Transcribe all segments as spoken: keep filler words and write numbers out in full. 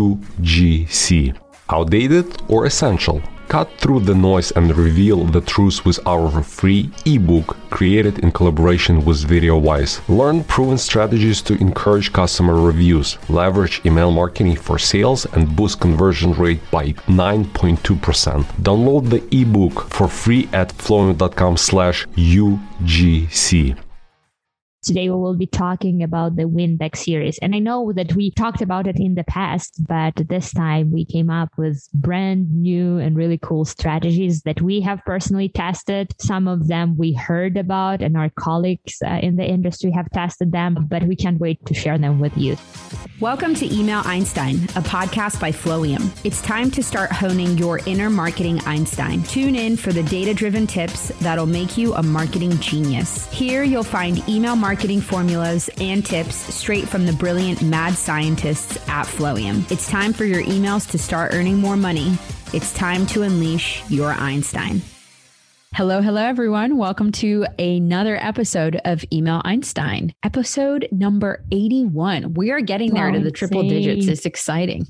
U G C. Outdated or essential? Cut through the noise and reveal the truth with our free ebook created in collaboration with VideoWise. Learn proven strategies to encourage customer reviews, leverage email marketing for sales, and boost conversion rate by nine point two percent. Download the ebook for free at flowium.com slash UGC. Today we will be talking about the Win-Back series. And I know that we talked about it in the past, but this time we came up with brand new and really cool strategies that we have personally tested. Some of them we heard about and our colleagues uh, in the industry have tested them, but we can't wait to share them with you. Welcome to Email Einstein, a podcast by Flowium. It's time to start honing your inner marketing Einstein. Tune in for the data-driven tips that'll make you a marketing genius. Here you'll find email marketing marketing formulas and tips straight from the brilliant mad scientists at Flowium. It's time for your emails to start earning more money. It's time to unleash your Einstein. Hello, hello, everyone. Welcome to another episode of Email Einstein, episode number eighty-one. We are getting there oh, to the triple insane. digits. It's exciting.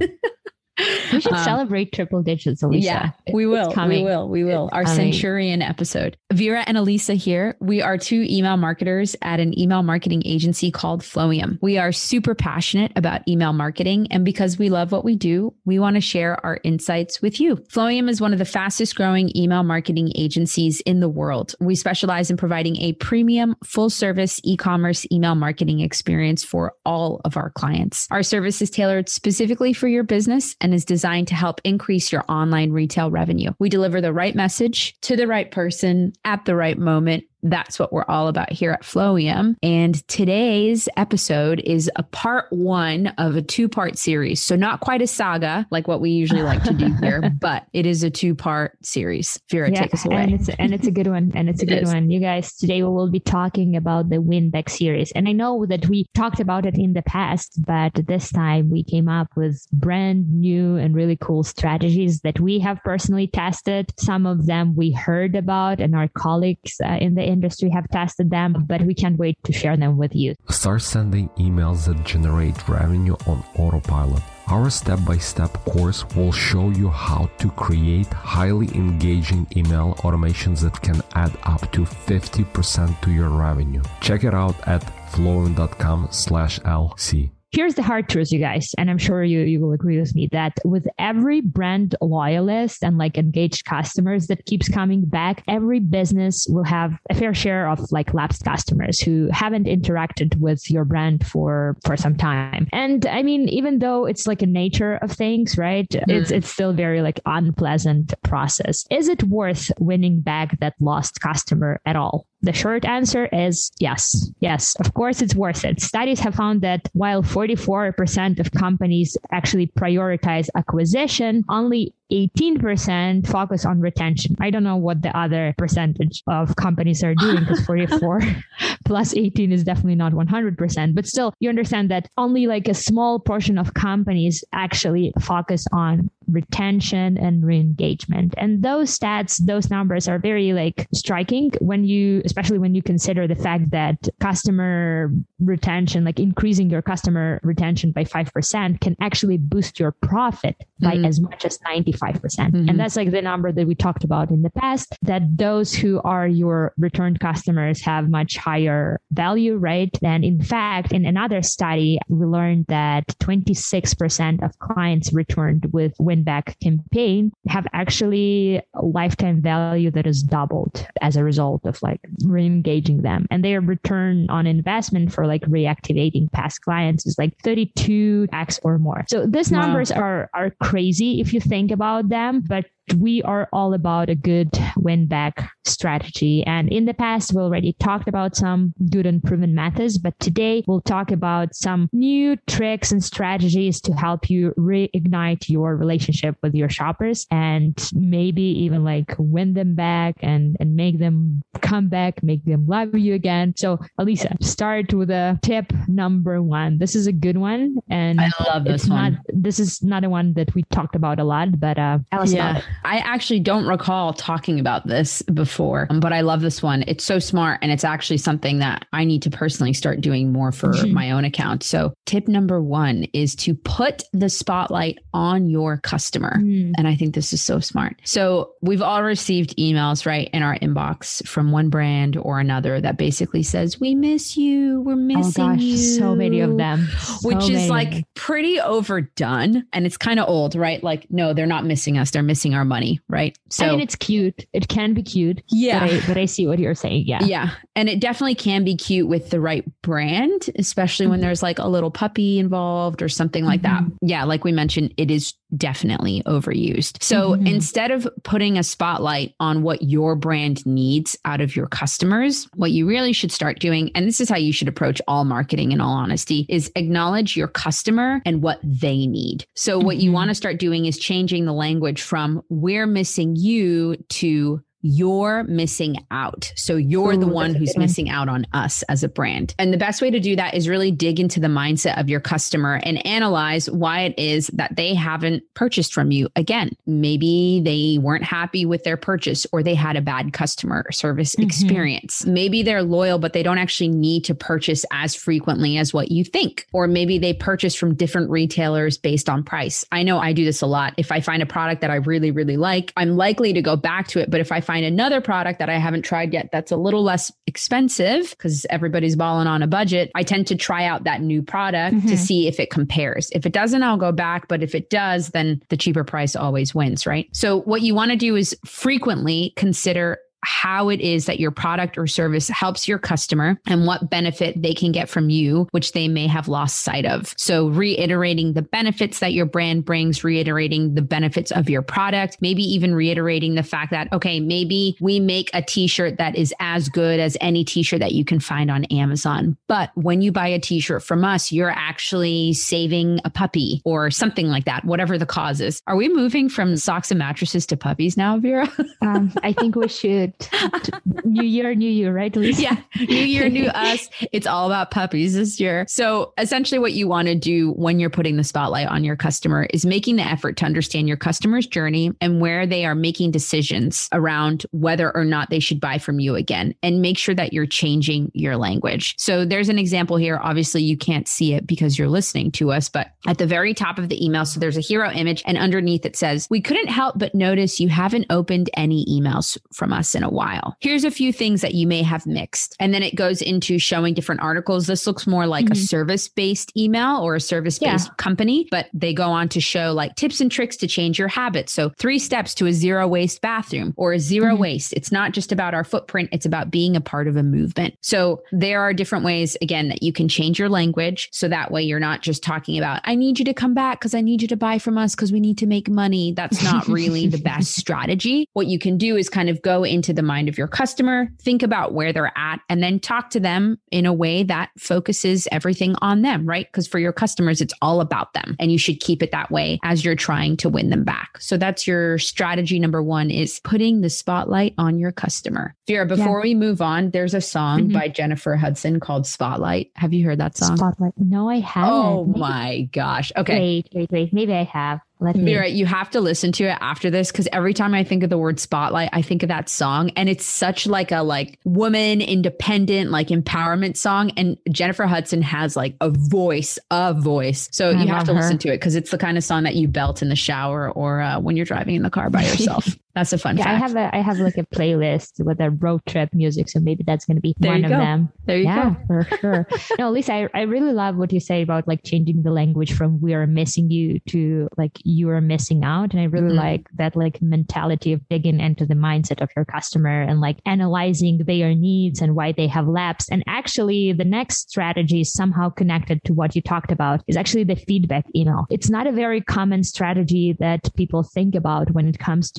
We should um, celebrate triple digits, Elisa. Yeah, we will. We will. We will. Our Centurion episode. Vera and Elisa here. We are two email marketers at an email marketing agency called Flowium. We are super passionate about email marketing. And because we love what we do, we want to share our insights with you. Flowium is one of the fastest growing email marketing agencies in the world. We specialize in providing a premium full service e-commerce email marketing experience for all of our clients. Our service is tailored specifically for your business and is designed to help increase your online retail revenue. We deliver the right message to the right person at the right moment. That's what we're all about here at Flowium. And today's episode is a part one of a two-part series. So not quite a saga like what we usually like to do here, but it is a two-part series. Vera, yeah, take us away. And it's, and it's a good one. And it's a it good is. one. You guys, today we will be talking about the Win-Back series. And I know that we talked about it in the past, but this time we came up with brand new and really cool strategies that we have personally tested. Some of them we heard about and our colleagues uh, in the industry have tested them, but we can't wait to share them with you. Start sending emails that generate revenue on autopilot. Our step-by-step course will show you how to create highly engaging email automations that can add up to fifty percent to your revenue. Check it out at flowium.com slash LC. Here's the hard truth, you guys, and I'm sure you, you will agree with me that with every brand loyalist and like engaged customers that keeps coming back, every business will have a fair share of like lapsed customers who haven't interacted with your brand for, for some time. And I mean, even though it's like a nature of things, right? Mm. It's, it's still very like unpleasant process. Is it worth winning back that lost customer at all? The short answer is yes. Yes, of course, it's worth it. Studies have found that while forty-four percent of companies actually prioritize acquisition, only eighteen percent focus on retention. I don't know what the other percentage of companies are doing because forty-four plus eighteen is definitely not one hundred percent. But still, you understand that only like a small portion of companies actually focus on retention and re-engagement. And those stats, those numbers are very like striking when you, especially when you consider the fact that customer retention, like increasing your customer retention by five percent can actually boost your profit by mm-hmm. as much as ninety-five percent. Mm-hmm. And that's like the number that we talked about in the past, that those who are your returned customers have much higher value, right? And in fact, in another study, we learned that twenty-six percent of clients returned with win-back campaign have actually a lifetime value that is doubled as a result of like re-engaging them. And their return on investment for like reactivating past clients is like thirty-two x or more. So these wow. numbers are, are crazy if you think about them, but we are all about a good win-back strategy. And in the past, we already talked about some good and proven methods, but today we'll talk about some new tricks and strategies to help you reignite your relationship with your shoppers and maybe even like win them back and, and make them come back, make them love you again. So Elisa, start with a tip number one. This is a good one. And I love this it's one. Not, this is not a one that we talked about a lot, but uh, tell us yeah. about it. I actually don't recall talking about this before, but I love this one. It's so smart. And it's actually something that I need to personally start doing more for mm-hmm. my own account. So tip number one is to put the spotlight on your customer. Mm. And I think this is so smart. So we've all received emails, right, in our inbox from one brand or another that basically says, we miss you. We're missing oh gosh, you. So many of them. So Which is many. like pretty overdone. And it's kind of old, right? Like, no, they're not missing us. They're missing our money, right? So I mean, it's cute. It can be cute. Yeah. But I, but I see what you're saying. Yeah. Yeah. And it definitely can be cute with the right brand, especially mm-hmm. when there's like a little puppy involved or something like mm-hmm. that. Yeah. Like we mentioned, it is definitely overused. So mm-hmm. instead of putting a spotlight on what your brand needs out of your customers, what you really should start doing, and this is how you should approach all marketing in all honesty, is acknowledge your customer and what they need. So mm-hmm. what you want to start doing is changing the language from we're missing you to you're missing out. So you're Ooh, the one who's missing one. out on us as a brand. And the best way to do that is really dig into the mindset of your customer and analyze why it is that they haven't purchased from you. Again, maybe they weren't happy with their purchase or they had a bad customer service mm-hmm. experience. Maybe they're loyal, but they don't actually need to purchase as frequently as what you think. Or maybe they purchase from different retailers based on price. I know I do this a lot. If I find a product that I really, really like, I'm likely to go back to it. But if I find another product that I haven't tried yet that's a little less expensive because everybody's balling on a budget, I tend to try out that new product mm-hmm. to see if it compares. If it doesn't, I'll go back. But if it does, then the cheaper price always wins, right? So what you want to do is frequently consider how it is that your product or service helps your customer and what benefit they can get from you, which they may have lost sight of. So reiterating the benefits that your brand brings, reiterating the benefits of your product, maybe even reiterating the fact that, okay, maybe we make a t-shirt that is as good as any t-shirt that you can find on Amazon. But when you buy a t-shirt from us, you're actually saving a puppy or something like that, whatever the cause is. Are we moving from socks and mattresses to puppies now, Vera? um, I think we should. New year, new you, right, Lisa? Yeah. New year, new us. It's all about puppies this year. So essentially what you want to do when you're putting the spotlight on your customer is making the effort to understand your customer's journey and where they are making decisions around whether or not they should buy from you again, and make sure that you're changing your language. So there's an example here. Obviously you can't see it because you're listening to us, but at the very top of the email, so there's a hero image and underneath it says, we couldn't help but notice you haven't opened any emails from us in a while. Here's a few things that you may have mixed. And then it goes into showing different articles. This looks more like mm-hmm. a service-based email or a service-based yeah. company, but they go on to show like tips and tricks to change your habits. So three steps to a zero waste bathroom or a zero mm-hmm. waste. It's not just about our footprint. It's about being a part of a movement. So there are different ways, again, that you can change your language. So that way you're not just talking about, I need you to come back because I need you to buy from us because we need to make money. That's not really the best strategy. What you can do is kind of go into the mind of your customer, think about where they're at, and then talk to them in a way that focuses everything on them, right? Because for your customers, it's all about them. And you should keep it that way as you're trying to win them back. So that's your strategy number one, is putting the spotlight on your customer. Vera, before yeah. we move on, there's a song mm-hmm. by Jennifer Hudson called Spotlight. Have you heard that song? Spotlight. No, I haven't. Oh my gosh. Okay. Wait, wait, wait. Maybe I have. Let me. Vera, you have to listen to it after this, because every time I think of the word spotlight, I think of that song, and it's such like a like woman independent, like empowerment song. And Jennifer Hudson has like a voice, a voice. So I you have to her. listen to it, because it's the kind of song that you belt in the shower or uh, when you're driving in the car by yourself. That's a fun yeah, fact. I have a I have like a playlist with a road trip music, so maybe that's going to be there one of go. them. There you yeah, go. for sure. No, Lisa, I, I really love what you say about like changing the language from "we are missing you" to like "you are missing out," and I really mm-hmm. like that like mentality of digging into the mindset of your customer and like analyzing their needs and why they have lapsed. And actually, the next strategy is somehow connected to what you talked about. Is actually the feedback email. It's not a very common strategy that people think about when it comes to when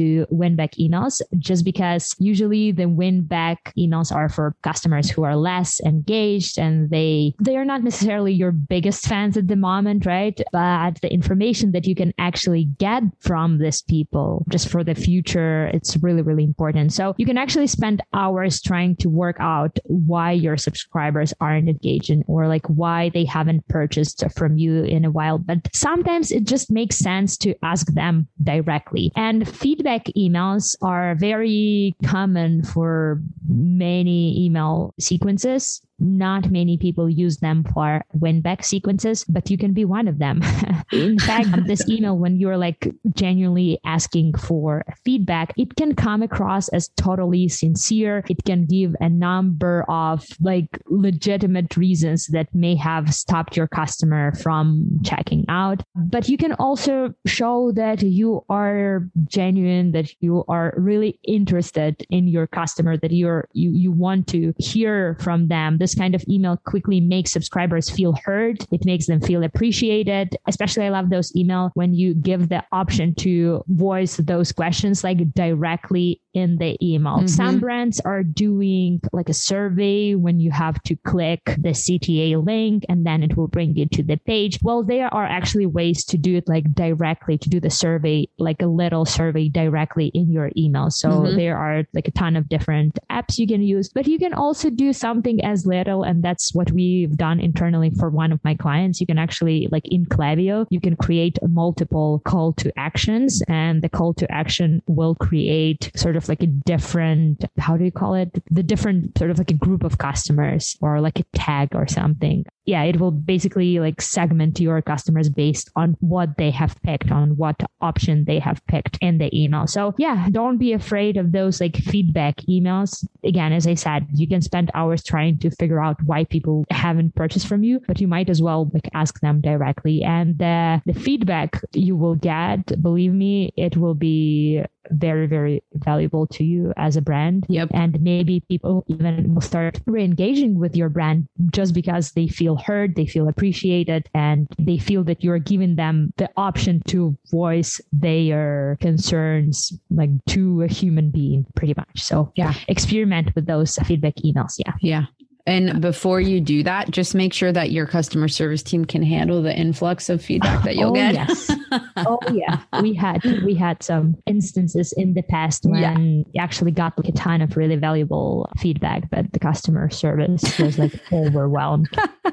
win-back emails, just because usually the win-back emails are for customers who are less engaged and they they are not necessarily your biggest fans at the moment, right? But the information that you can actually get from these people just for the future, it's really, really important. So you can actually spend hours trying to work out why your subscribers aren't engaging or like why they haven't purchased from you in a while. But sometimes it just makes sense to ask them directly. And feedback emails are very common for many email sequences. Not many people use them for win-back sequences, but you can be one of them. In fact, this email, when you're like genuinely asking for feedback, it can come across as totally sincere. It can give a number of like legitimate reasons that may have stopped your customer from checking out. But you can also show that you are genuine, that you are really interested in your customer, that you're you you want to hear from them. This kind of email quickly makes subscribers feel heard. It makes them feel appreciated. Especially, I love those email when you give the option to voice those questions like directly in the email. Mm-hmm. Some brands are doing like a survey when you have to click the C T A link and then it will bring you to the page. Well, there are actually ways to do it like directly, to do the survey, like a little survey directly in your email. So mm-hmm. there are like a ton of different apps you can use, but you can also do something as little, and that's what we've done internally for one of my clients. You can actually, like in Klaviyo, you can create multiple call to actions, and the call to action will create sort of like a different, how do you call it? The different sort of like a group of customers or like a tag or something. Yeah, it will basically like segment your customers based on what they have picked, on what option they have picked in the email. So yeah, don't be afraid of those like feedback emails. Again, as I said, you can spend hours trying to figure out why people haven't purchased from you, but you might as well like ask them directly. And uh, the feedback you will get, believe me, it will be very, very valuable to you as a brand. Yep. And maybe people even will start re-engaging with your brand just because they feel heard, they feel appreciated, and they feel that you're giving them the option to voice their concerns like to a human being, pretty much. So yeah, experiment with those feedback emails. Yeah. Yeah. And before you do that, just make sure that your customer service team can handle the influx of feedback that you'll oh, get. Yes. Oh yeah. We had we had some instances in the past when yeah. we actually got like a ton of really valuable feedback, but the customer service was like overwhelmed.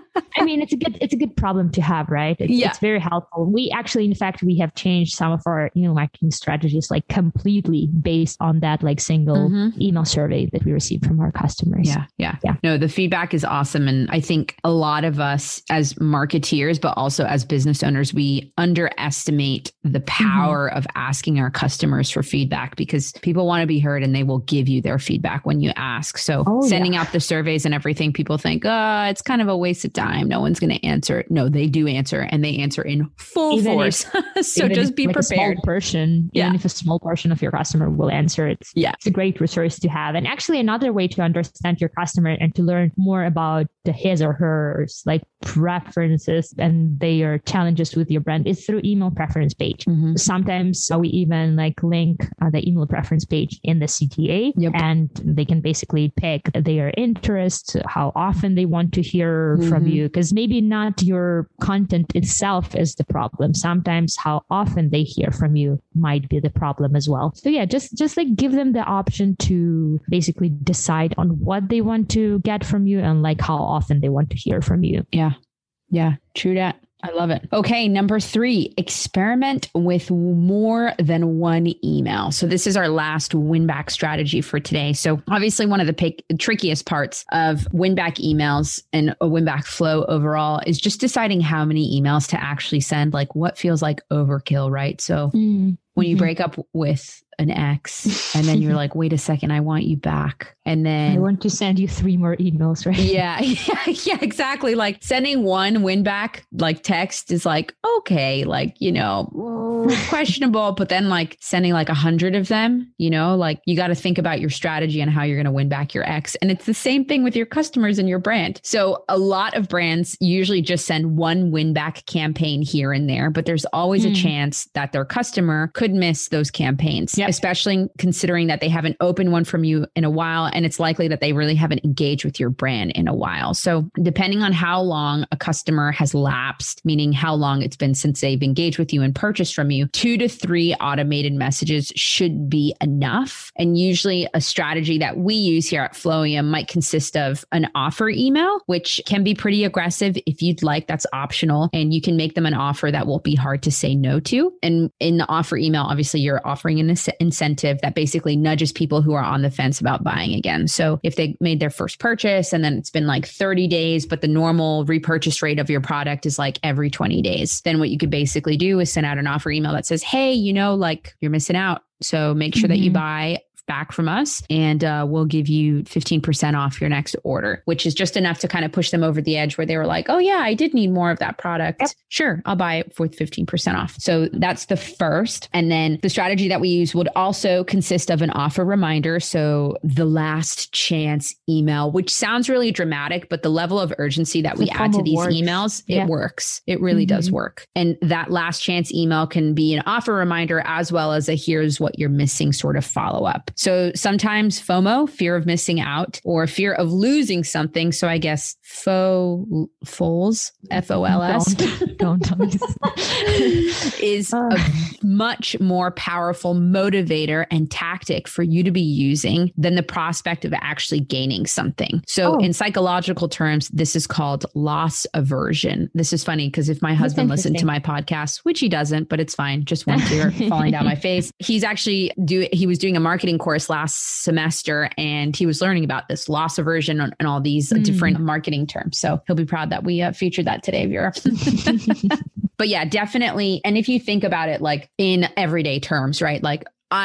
I mean, it's a good it's a good problem to have, right? It's, yeah. it's very helpful. We actually, in fact, we have changed some of our email marketing strategies like completely based on that like single mm-hmm. email survey that we received from our customers. Yeah, yeah, yeah. No, the feedback is awesome, and I think a lot of us as marketeers, but also as business owners, we underestimate the power mm-hmm. of asking our customers for feedback, because people want to be heard and they will give you their feedback when you ask. So oh, sending yeah. out the surveys and everything, people think, oh, it's kind of a waste of time. No one's going to answer. No, they do answer, and they answer in full even force. If, so just be like prepared. A small portion, yeah. even if a small portion of your customer will answer, it's, yeah. it's a great resource to have. And actually another way to understand your customer and to learn more about the, his or hers like preferences and their challenges with your brand is through email preference page. Mm-hmm. Sometimes we even like link uh, the email preference page in the C T A yep. and they can basically pick their interests, how often they want to hear mm-hmm. from you, because maybe not your content itself is the problem. Sometimes how often they hear from you might be the problem as well. So yeah, just just like give them the option to basically decide on what they want to get from you and like how often they want to hear from you. Yeah. Yeah. True that. I love it. Okay. Number three, experiment with more than one email. So this is our last win back strategy for today. So obviously one of the pick, trickiest parts of win back emails and a win back flow overall is just deciding how many emails to actually send, like what feels like overkill, right? So mm. when you break up with an ex and then you're like, wait a second, I want you back. And then I want to send you three more emails, right? Yeah. Yeah, yeah, exactly. Like sending one win back, like text is like, okay, like, you know, little questionable, but then like sending like a hundred of them, you know, like you got to think about your strategy and how you're going to win back your ex. And it's the same thing with your customers and your brand. So a lot of brands usually just send one win back campaign here and there, but there's always mm. a chance that their customer could miss those campaigns, yep. especially considering that they haven't opened one from you in a while. And it's likely that they really haven't engaged with your brand in a while. So depending on how long a customer has lapsed, meaning how long it's been since they've engaged with you and purchased from you, two to three automated messages should be enough. And usually a strategy that we use here at Flowium might consist of an offer email, which can be pretty aggressive if you'd like. That's optional. And you can make them an offer that will be hard to say no to. And in the offer email, obviously you're offering an incentive that basically nudges people who are on the fence about buying again. So if they made their first purchase and then it's been like thirty days, but the normal repurchase rate of your product is like every twenty days, then what you could basically do is send out an offer email that says, hey, you know, like you're missing out. So make sure mm-hmm. that you buy back from us and uh, we'll give you fifteen percent off your next order, which is just enough to kind of push them over the edge where they were like, oh yeah, I did need more of that product. Yep. Sure, I'll buy it with fifteen percent off. So that's the first. And then the strategy that we use would also consist of an offer reminder. So the last chance email, which sounds really dramatic, but the level of urgency that we add to these works. emails, yeah. it works. It really mm-hmm. does work. And that last chance email can be an offer reminder as well as a here's what you're missing sort of follow up. So sometimes FOMO, fear of missing out, or fear of losing something. So I guess faux, foals, F O L S, don't, don't is uh. a much more powerful motivator and tactic for you to be using than the prospect of actually gaining something. So oh. in psychological terms, this is called loss aversion. This is funny because if my husband listened to my podcast, which he doesn't, but it's fine, just one tear falling down my face. He's actually do he was doing a marketing course last semester and he was learning about this loss aversion and, and all these mm. different marketing terms. So he'll be proud that we uh, featured that today, Vera. But yeah, definitely. And if you think about it, like in everyday terms, right? Like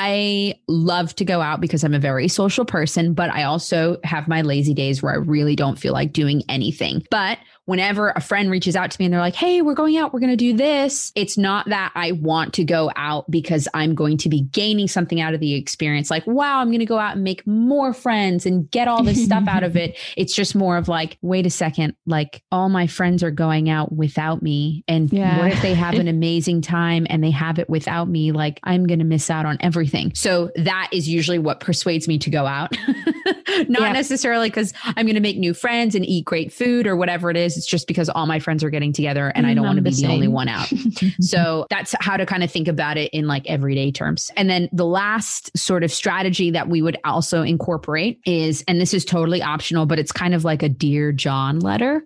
I love to go out because I'm a very social person, but I also have my lazy days where I really don't feel like doing anything. But whenever a friend reaches out to me and they're like, hey, we're going out, we're going to do this. It's not that I want to go out because I'm going to be gaining something out of the experience. Like, wow, I'm going to go out and make more friends and get all this stuff out of it. It's just more of like, wait a second, like all my friends are going out without me. And yeah. what if they have an amazing time and they have it without me? Like I'm going to miss out on everything. So that is usually what persuades me to go out. Not yeah. necessarily because I'm going to make new friends and eat great food or whatever it is. It's just because all my friends are getting together and I don't want to be the only one out. So that's how to kind of think about it in like everyday terms. And then the last sort of strategy that we would also incorporate is, and this is totally optional, but it's kind of like a Dear John letter.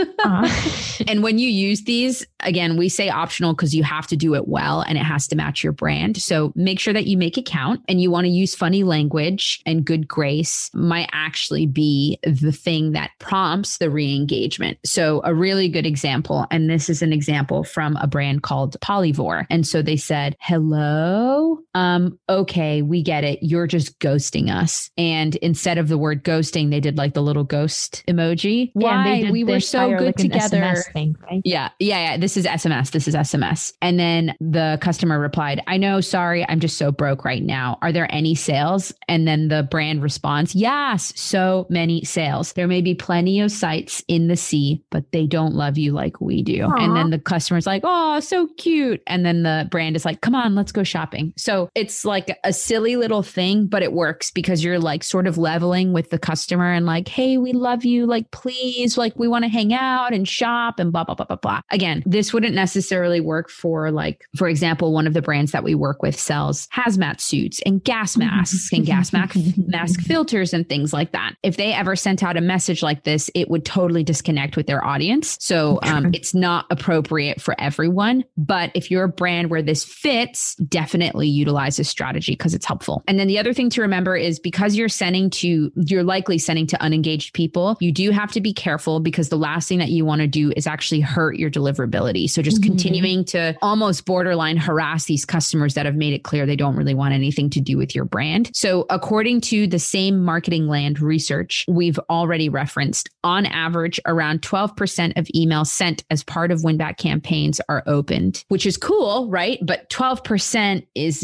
uh-huh. And when you use these, again, we say optional because you have to do it well and it has to match your brand. So make sure that you make it count and you want to use funny language and good grace might actually be the thing that prompts the re-engagement. So a really good example, and this is an example from a brand called Polyvore. And so they said, hello, um, okay, we get it. You're just ghosting us. And instead of the word ghosting, they did like the little ghost emoji. Yeah, Why? We were so good like together. S M S thing, right? Yeah, yeah, yeah. This is S M S. This is S M S. And then the customer replied, I know, sorry, I'm just so broke right now. Are there any sales? And then the brand responds, yes, so many sales. There may be plenty of sites in the sea, but they don't love you like we do. Aww. And then the customer's like, oh, so cute. And then the brand is like, come on, let's go shopping. So it's like a silly little thing, but it works because you're like sort of leveling with the customer and like, hey, we love you. Like, please, like we want to hang out and shop and blah, blah, blah, blah, blah. Again, this wouldn't necessarily work for like, for example, one of the brands that we work with sells hazmat suits and gas masks and gas mask, mask filters and things like that. If they ever sent out a message like this, it would totally disconnect with their audience. So um, it's not appropriate for everyone. But if you're a brand where this fits, definitely utilize this strategy because it's helpful. And then the other thing to remember is because you're sending to, you're likely sending to unengaged people, you do have to be careful because the last thing that you want to do is actually hurt your deliverability. So just mm-hmm. continuing to almost borderline harass these customers that have made it clear they don't really want anything to do with your brand. So according to the same marketing land research we've already referenced, on average, around twelve percent of emails sent as part of win-back campaigns are opened, which is cool, right? But twelve percent is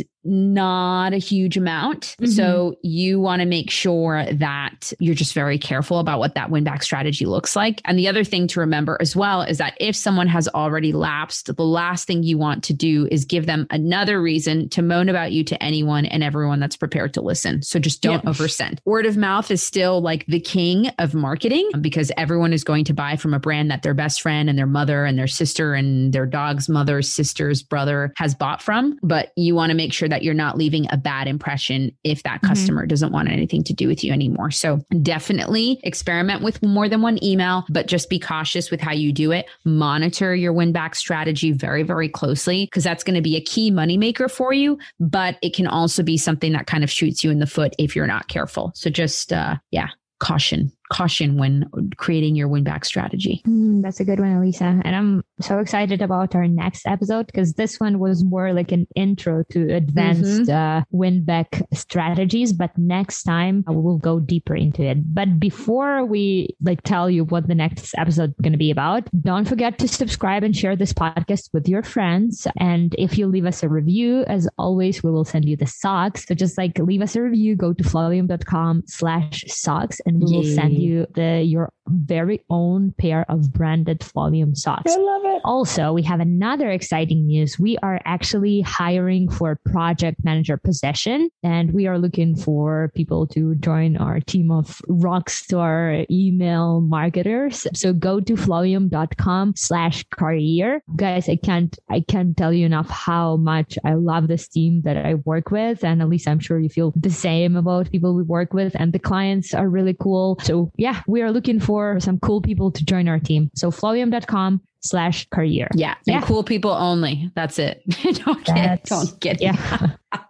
not a huge amount. Mm-hmm. So you want to make sure that you're just very careful about what that win-back strategy looks like. And the other thing to remember as well is that if someone has already lapsed, the last thing you want to do is give them another reason to moan about you to anyone and everyone that's prepared to listen. So just don't yep. oversend. Word of mouth is still like the king of marketing, because everyone is going to buy from a brand that their best friend and their mother and their sister and their dog's mother, sister's brother has bought from. But you want to make sure that you're not leaving a bad impression if that customer mm-hmm. doesn't want anything to do with you anymore. So definitely experiment with more than one email, but just be cautious with how you do it. Monitor your win-back strategy very, very closely, because that's going to be a key moneymaker for you, but it can also be something that kind of shoots you in the foot if you're not careful. So just, uh, yeah, caution. Caution when creating your win-back strategy. Mm, that's a good one, Elisa. And I'm so excited about our next episode, because this one was more like an intro to advanced mm-hmm. uh, win-back strategies. But next time uh, we'll go deeper into it. But before we like tell you what the next episode is going to be about, don't forget to subscribe and share this podcast with your friends. And if you leave us a review, as always, we will send you the socks. So just like leave us a review, go to flowium.com slash socks, and we Yay. will send you the your very own pair of branded Flowium socks. I love it. Also, we have another exciting news. We are actually hiring for a project manager position, and we are looking for people to join our team of rockstar email marketers. So go to flowium.com slash career. Guys, I can't I can't tell you enough how much I love this team that I work with. And at least I'm sure you feel the same about people we work with, and the clients are really cool. So yeah, we are looking for some cool people to join our team. So flowium.com slash career. Yeah. And yeah. cool people only. That's it. don't get, don't get yeah.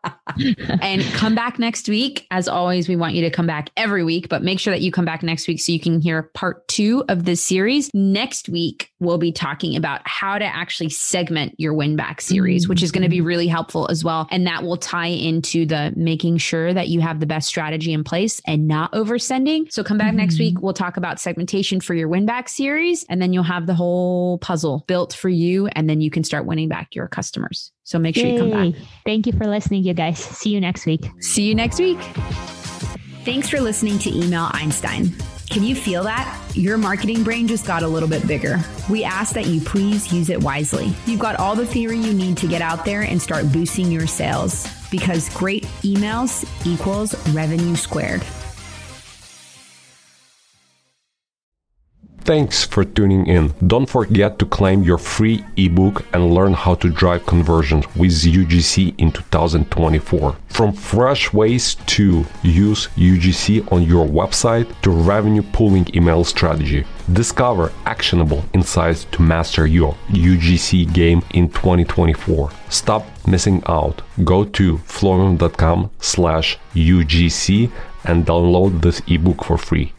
And come back next week. As always, we want you to come back every week, but make sure that you come back next week so you can hear part two of this series. Next week, we'll be talking about how to actually segment your win-back series, mm-hmm. which is going to be really helpful as well. And that will tie into the making sure that you have the best strategy in place and not oversending. So come back mm-hmm. next week. We'll talk about segmentation for your win-back series, and then you'll have the whole puzzle built for you, and then you can start winning back your customers. So make sure Yay. you come back. Thank you for listening, you guys. See you next week. See you next week. Thanks for listening to Email Einstein. Can you feel that? Your marketing brain just got a little bit bigger. We ask that you please use it wisely. You've got all the theory you need to get out there and start boosting your sales, because great emails equals revenue squared. Thanks for tuning in. Don't forget to claim your free ebook and learn how to drive conversions with U G C in two thousand twenty-four. From fresh ways to use U G C on your website to revenue pooling email strategy. Discover actionable insights to master your U G C game in twenty twenty-four. Stop missing out. Go to flowium.com slash UGC and download this ebook for free.